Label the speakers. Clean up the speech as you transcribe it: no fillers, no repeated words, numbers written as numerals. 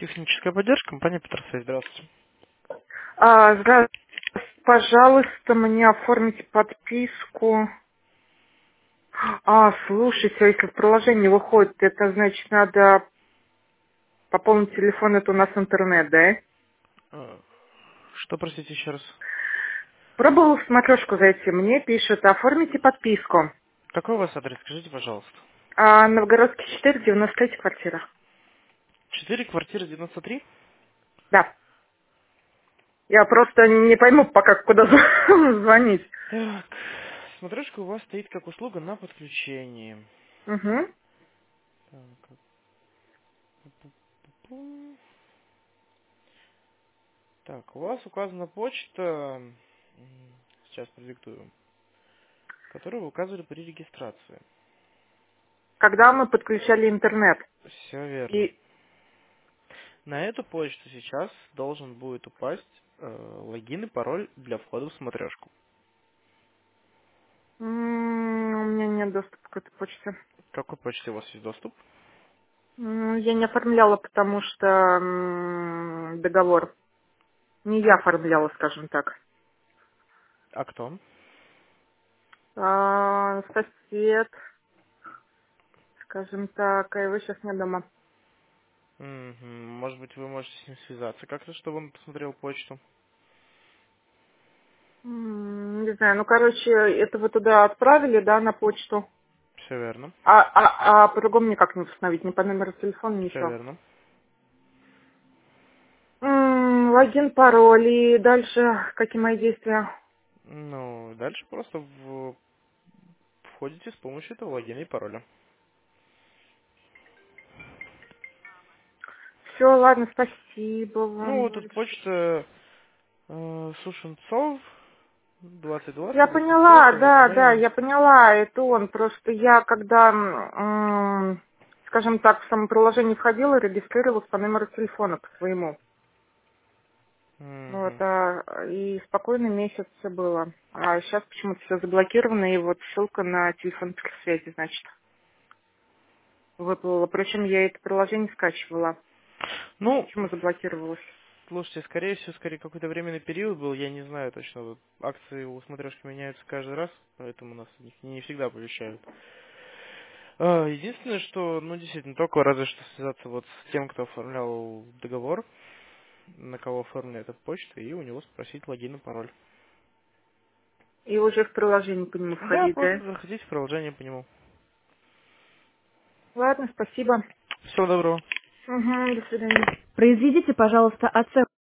Speaker 1: Техническая поддержка, компания Петросвязь. Здравствуйте.
Speaker 2: Здравствуйте, пожалуйста, мне оформите подписку. Слушайте, если в приложении выходит, это значит надо пополнить телефон, это у нас интернет, да?
Speaker 1: Э, Что, простите, еще раз?
Speaker 2: Пробовала в смотрешку зайти, мне пишут, оформите подписку.
Speaker 1: Какой у вас адрес, скажите, пожалуйста.
Speaker 2: Новгородский 4, 93 квартира.
Speaker 1: 4, квартира 93?
Speaker 2: Да. Я просто не пойму пока, куда звонить.
Speaker 1: Так, смотришка у вас стоит как услуга на подключении.
Speaker 2: Угу.
Speaker 1: Так, пу-пу-пу. Так, у вас указана почта, сейчас продиктую, которую вы указывали при регистрации.
Speaker 2: Когда мы подключали интернет.
Speaker 1: Все верно.
Speaker 2: И
Speaker 1: На эту почту сейчас должен будет упасть логин и пароль для входа в смотрешку.
Speaker 2: у меня нет доступа к этой почте.
Speaker 1: К какой почте у вас есть доступ?
Speaker 2: Я не оформляла, потому что договор. Не я оформляла, скажем так.
Speaker 1: А кто?
Speaker 2: Сосед, скажем так, а его сейчас нет дома.
Speaker 1: Мгм. Может быть, вы можете с ним связаться как-то, чтобы он посмотрел почту?
Speaker 2: Не знаю, ну, короче, это вы туда отправили, да, на почту.
Speaker 1: Все верно.
Speaker 2: А по-другому никак не установить, ни по номеру телефона,
Speaker 1: Все
Speaker 2: ничего.
Speaker 1: верно.
Speaker 2: Логин, пароль, и дальше какие мои действия?
Speaker 1: Ну, дальше просто входите с помощью этого логина и пароля.
Speaker 2: Все, ладно, спасибо
Speaker 1: Ну,
Speaker 2: вам
Speaker 1: вот тут
Speaker 2: большое.
Speaker 1: почта Сушенцов
Speaker 2: Я
Speaker 1: 2020
Speaker 2: поняла, да,
Speaker 1: @gmail.
Speaker 2: я поняла, это он. Просто я, когда, скажем так, в само приложение входила, регистрировалась по номеру телефона, по своему. Вот,
Speaker 1: Мгм.
Speaker 2: и спокойный месяц все было. А сейчас почему-то все заблокировано, и вот ссылка на телефон связи, значит, выплыла. Причем я это приложение скачивала.
Speaker 1: Ну,
Speaker 2: Почему заблокировалось?
Speaker 1: слушайте, скорее всего, скорее какой-то временный период был, я не знаю точно. Вот акции у смотрешки меняются каждый раз, поэтому нас о них не всегда оповещают. Единственное, что, ну, действительно, только разве что связаться вот с тем, кто оформлял договор, на кого оформляет эта почта, и у него спросить логин и пароль.
Speaker 2: И уже в приложение по нему
Speaker 1: Да,
Speaker 2: входить,
Speaker 1: просто
Speaker 2: да?
Speaker 1: заходите в приложение по нему.
Speaker 2: Ладно, спасибо.
Speaker 1: Всего доброго.
Speaker 2: Угу, до свидания.
Speaker 3: Произведите, пожалуйста, оценку.